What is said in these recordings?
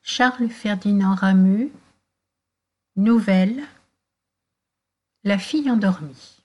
Charles Ferdinand Ramu, nouvelle, La fille endormie.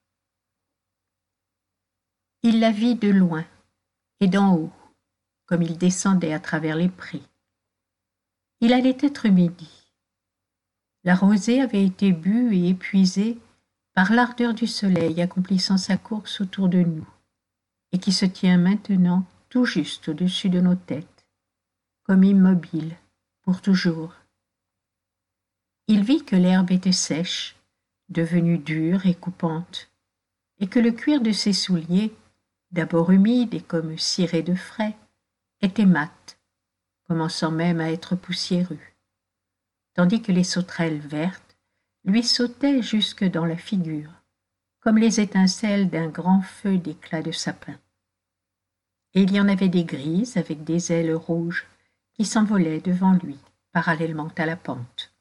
Il la vit de loin et d'en haut, comme il descendait à travers les prés. Il allait être midi. La rosée avait été bue et épuisée par l'ardeur du soleil accomplissant sa course autour de nous, et qui se tient maintenant tout juste au-dessus de nos têtes, comme immobile, pour toujours. Il vit que l'herbe était sèche, devenue dure et coupante, et que le cuir de ses souliers, d'abord humide et comme ciré de frais, était mat, commençant même à être poussiéreux, tandis que les sauterelles vertes lui sautaient jusque dans la figure, comme les étincelles d'un grand feu d'éclat de sapin. Et il y en avait des grises avec des ailes rouges qui s'envolaient devant lui, parallèlement à la pente.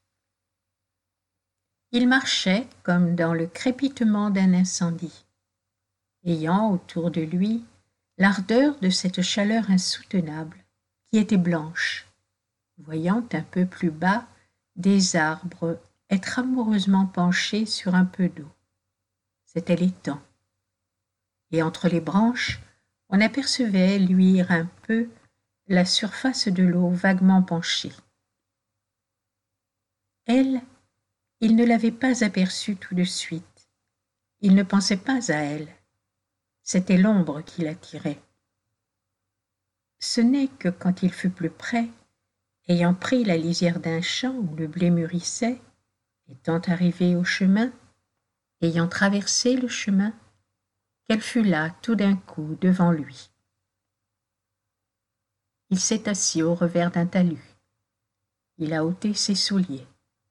Il marchait comme dans le crépitement d'un incendie, ayant autour de lui l'ardeur de cette chaleur insoutenable qui était blanche, voyant un peu plus bas des arbres être amoureusement penchés sur un peu d'eau. C'était l'étang. Et entre les branches, on apercevait luire un peu la surface de l'eau vaguement penchée. Elle, il ne l'avait pas aperçue tout de suite. Il ne pensait pas à elle. C'était l'ombre qui l'attirait. Ce n'est que quand il fut plus près, ayant pris la lisière d'un champ où le blé mûrissait, étant arrivé au chemin, ayant traversé le chemin, qu'elle fut là tout d'un coup devant lui. Il s'est assis au revers d'un talus. Il a ôté ses souliers.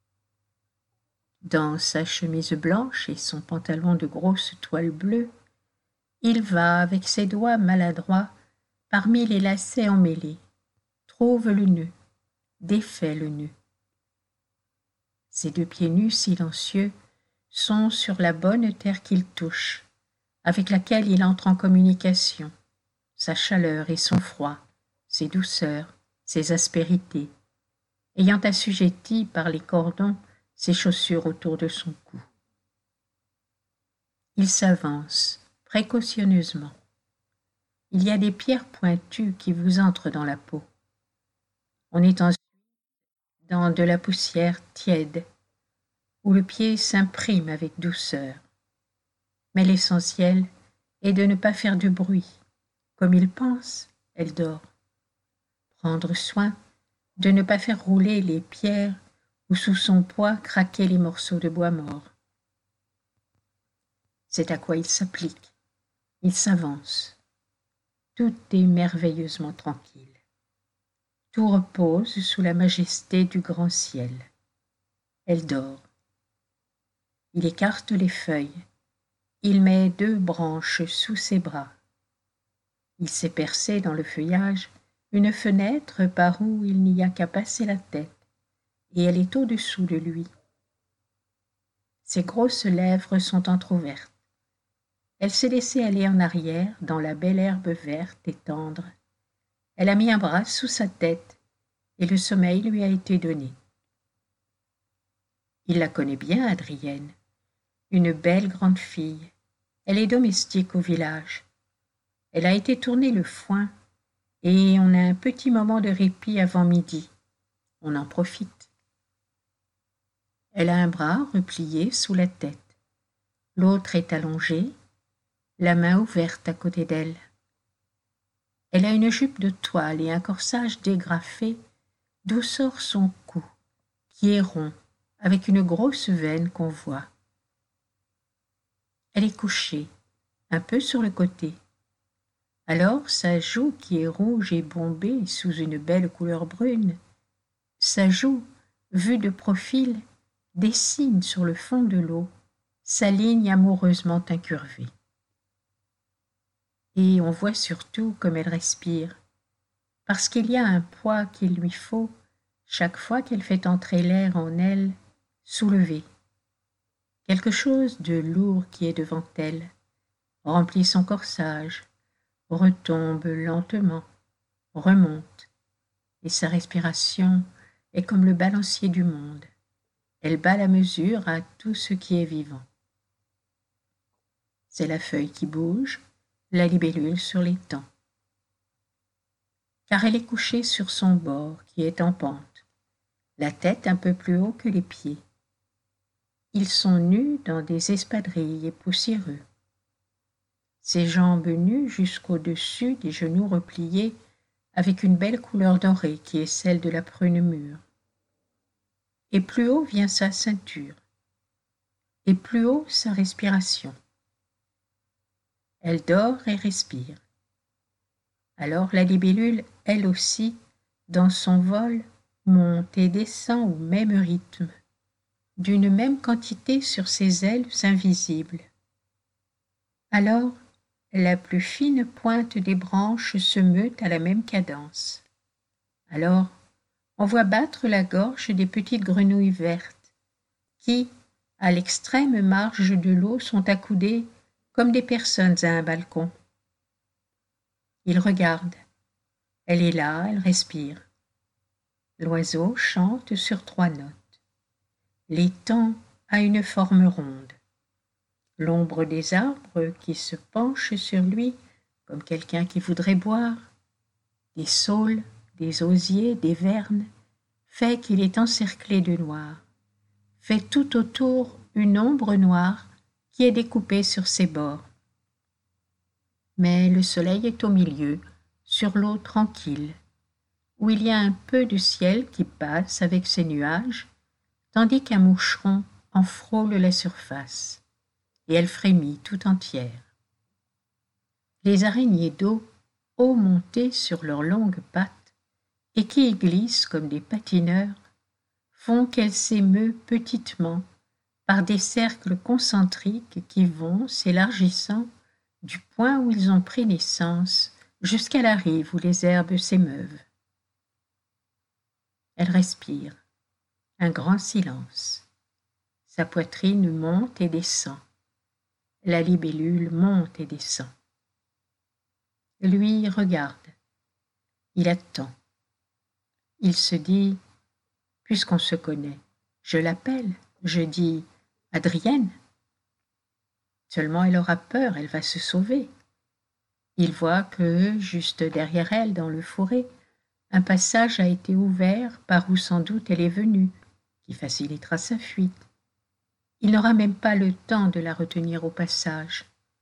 Dans sa chemise blanche et son pantalon de grosse toile bleue, il va avec ses doigts maladroits parmi les lacets emmêlés, trouve le nœud, défait le nœud. Ses deux pieds nus silencieux sont sur la bonne terre qu'il touche, avec laquelle il entre en communication, sa chaleur et son froid, ses douceurs, ses aspérités, ayant assujetti par les cordons ses chaussures autour de son cou. Il s'avance précautionneusement. Il y a des pierres pointues qui vous entrent dans la peau. On est ensuite dans de la poussière tiède, où le pied s'imprime avec douceur. Mais l'essentiel est de ne pas faire de bruit. Comme il pense, elle dort. Prendre soin de ne pas faire rouler les pierres ou sous son poids craquer les morceaux de bois mort. C'est à quoi il s'applique. Il s'avance. Tout est merveilleusement tranquille. Tout repose sous la majesté du grand ciel. Elle dort. Il écarte les feuilles. Il met 2 branches sous ses bras. Il s'est percé dans le feuillage une fenêtre par où il n'y a qu'à passer la tête, et elle est au-dessous de lui. Ses grosses lèvres sont entr'ouvertes. Elle s'est laissée aller en arrière dans la belle herbe verte et tendre. Elle a mis un bras sous sa tête, et le sommeil lui a été donné. Il la connaît bien, Adrienne, une belle grande fille. Elle est domestique au village. Elle a été tourner le foin, et on a un petit moment de répit avant midi. On en profite. Elle a un bras replié sous la tête. L'autre est allongé, la main ouverte à côté d'elle. Elle a une jupe de toile et un corsage dégrafé d'où sort son cou, qui est rond, avec une grosse veine qu'on voit. Elle est couchée, un peu sur le côté. Alors sa joue qui est rouge et bombée sous une belle couleur brune, sa joue, vue de profil, dessine sur le fond de l'eau sa ligne amoureusement incurvée. Et on voit surtout comme elle respire, parce qu'il y a un poids qu'il lui faut, chaque fois qu'elle fait entrer l'air en elle, soulever. Quelque chose de lourd qui est devant elle, remplit son corsage, retombe lentement, remonte, et sa respiration est comme le balancier du monde. Elle bat la mesure à tout ce qui est vivant. C'est la feuille qui bouge, la libellule sur l'étang. Car elle est couchée sur son bord qui est en pente, la tête un peu plus haut que les pieds. Ils sont nus dans des espadrilles et poussiéreux. Ses jambes nues jusqu'au-dessus des genoux repliés avec une belle couleur dorée qui est celle de la prune mûre. Et plus haut vient sa ceinture, et plus haut sa respiration. Elle dort et respire. Alors la libellule, elle aussi, dans son vol, monte et descend au même rythme, d'une même quantité sur ses ailes invisibles. Alors, la plus fine pointe des branches se meut à la même cadence. Alors, on voit battre la gorge des petites grenouilles vertes, qui, à l'extrême marge de l'eau, sont accoudées comme des personnes à un balcon. Il regarde. Elle est là, elle respire. L'oiseau chante sur 3 notes. L'étang a une forme ronde. L'ombre des arbres qui se penchent sur lui comme quelqu'un qui voudrait boire, des saules, des osiers, des vernes, fait qu'il est encerclé de noir, fait tout autour une ombre noire qui est découpée sur ses bords. Mais le soleil est au milieu, sur l'eau tranquille, où il y a un peu de ciel qui passe avec ses nuages, tandis qu'un moucheron en frôle la surface, et elle frémit tout entière. Les araignées d'eau, haut montées sur leurs longues pattes, et qui y glissent comme des patineurs, font qu'elle s'émeut petitement par des cercles concentriques qui vont s'élargissant du point où ils ont pris naissance jusqu'à la rive où les herbes s'émeuvent. Elle respire. Un grand silence. Sa poitrine monte et descend. La libellule monte et descend. Lui regarde. Il attend. Il se dit, puisqu'on se connaît, je l'appelle, je dis « Adrienne ». Seulement elle aura peur, elle va se sauver. Il voit que, juste derrière elle, dans le fourré, un passage a été ouvert par où sans doute elle est venue, qui facilitera sa fuite. Il n'aura même pas le temps de la retenir au passage.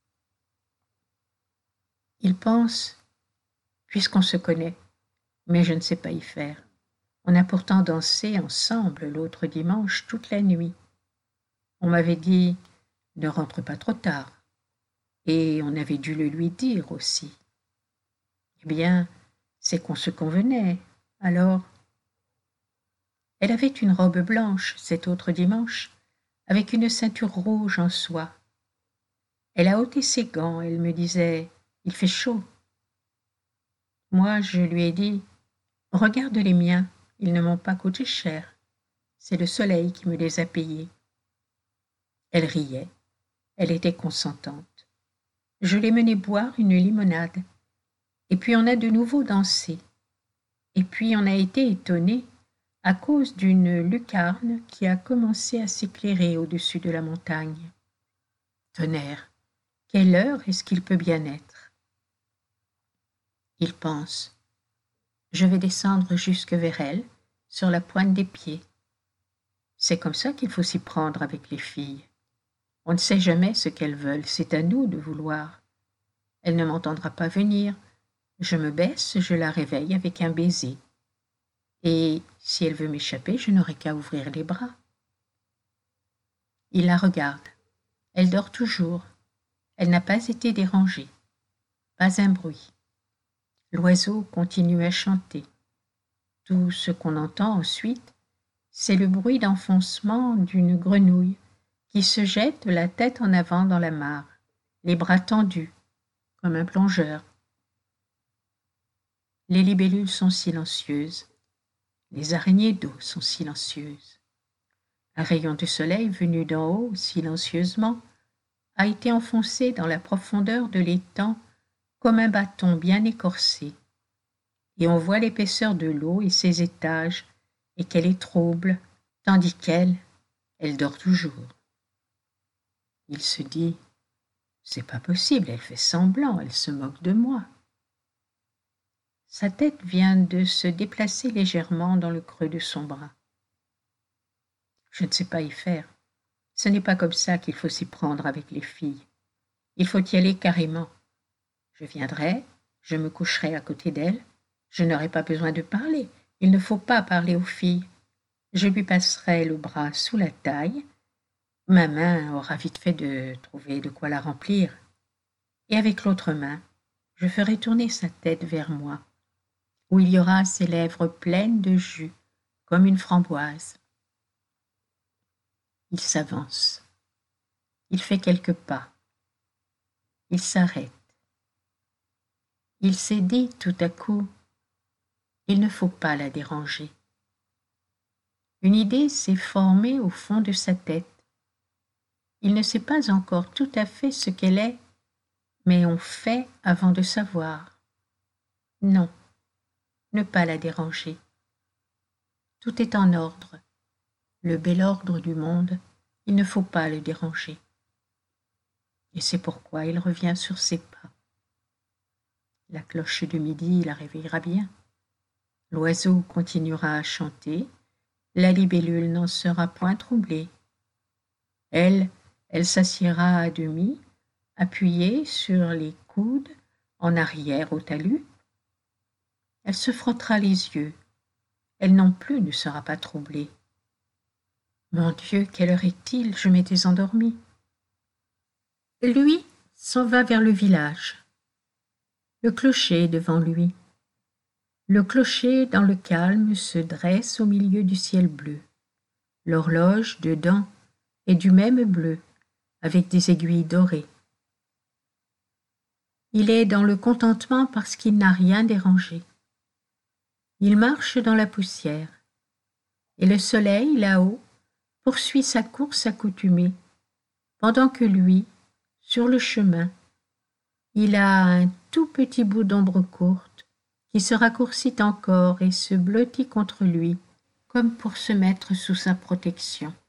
Il pense, puisqu'on se connaît, mais je ne sais pas y faire. On a pourtant dansé ensemble l'autre dimanche toute la nuit. On m'avait dit, ne rentre pas trop tard. Et on avait dû le lui dire aussi. Eh bien, c'est qu'on se convenait, alors. Elle avait une robe blanche cet autre dimanche, avec une ceinture rouge en soie. Elle a ôté ses gants, elle me disait « Il fait chaud ». Moi, je lui ai dit « Regarde les miens, ils ne m'ont pas coûté cher. C'est le soleil qui me les a payés. » Elle riait, elle était consentante. Je l'ai menée boire une limonade. Et puis on a de nouveau dansé. Et puis on a été étonnés à cause d'une lucarne qui a commencé à s'éclairer au-dessus de la montagne. Tonnerre, quelle heure est-ce qu'il peut bien être? Il pense. Je vais descendre jusque vers elle, sur la pointe des pieds. C'est comme ça qu'il faut s'y prendre avec les filles. On ne sait jamais ce qu'elles veulent, c'est à nous de vouloir. Elle ne m'entendra pas venir. Je me baisse, je la réveille avec un baiser. Et si elle veut m'échapper, je n'aurai qu'à ouvrir les bras. Il la regarde. Elle dort toujours. Elle n'a pas été dérangée. Pas un bruit. L'oiseau continue à chanter. Tout ce qu'on entend ensuite, c'est le bruit d'enfoncement d'une grenouille qui se jette la tête en avant dans la mare, les bras tendus, comme un plongeur. Les libellules sont silencieuses. Les araignées d'eau sont silencieuses. Un rayon de soleil venu d'en haut, silencieusement, a été enfoncé dans la profondeur de l'étang comme un bâton bien écorcé, et on voit l'épaisseur de l'eau et ses étages et qu'elle est trouble, tandis qu'elle, elle dort toujours. Il se dit, c'est pas possible, elle fait semblant, elle se moque de moi. Sa tête vient de se déplacer légèrement dans le creux de son bras. Je ne sais pas y faire. Ce n'est pas comme ça qu'il faut s'y prendre avec les filles. Il faut y aller carrément. Je viendrai, je me coucherai à côté d'elle, je n'aurai pas besoin de parler. Il ne faut pas parler aux filles. Je lui passerai le bras sous la taille. Ma main aura vite fait de trouver de quoi la remplir. Et avec l'autre main, je ferai tourner sa tête vers moi, où il y aura ses lèvres pleines de jus, comme une framboise. Il s'avance. Il fait quelques pas. Il s'arrête. Il s'est dit tout à coup, il ne faut pas la déranger. Une idée s'est formée au fond de sa tête. Il ne sait pas encore tout à fait ce qu'elle est, mais on fait avant de savoir. Non, ne pas la déranger. Tout est en ordre. Le bel ordre du monde, il ne faut pas le déranger. Et c'est pourquoi il revient sur ses pas. La cloche de midi la réveillera bien. L'oiseau continuera à chanter. La libellule n'en sera point troublée. Elle s'assiera à demi, appuyée sur les coudes, en arrière au talus. Elle se frottera les yeux. Elle non plus ne sera pas troublée. Mon Dieu, quelle heure est-il? Je m'étais endormie. Lui s'en va vers le village. Le clocher est devant lui. Le clocher, dans le calme, se dresse au milieu du ciel bleu. L'horloge, dedans, est du même bleu, avec des aiguilles dorées. Il est dans le contentement parce qu'il n'a rien dérangé. Il marche dans la poussière, et le soleil, là-haut, poursuit sa course accoutumée, pendant que lui, sur le chemin, il a un tout petit bout d'ombre courte qui se raccourcit encore et se blottit contre lui, comme pour se mettre sous sa protection.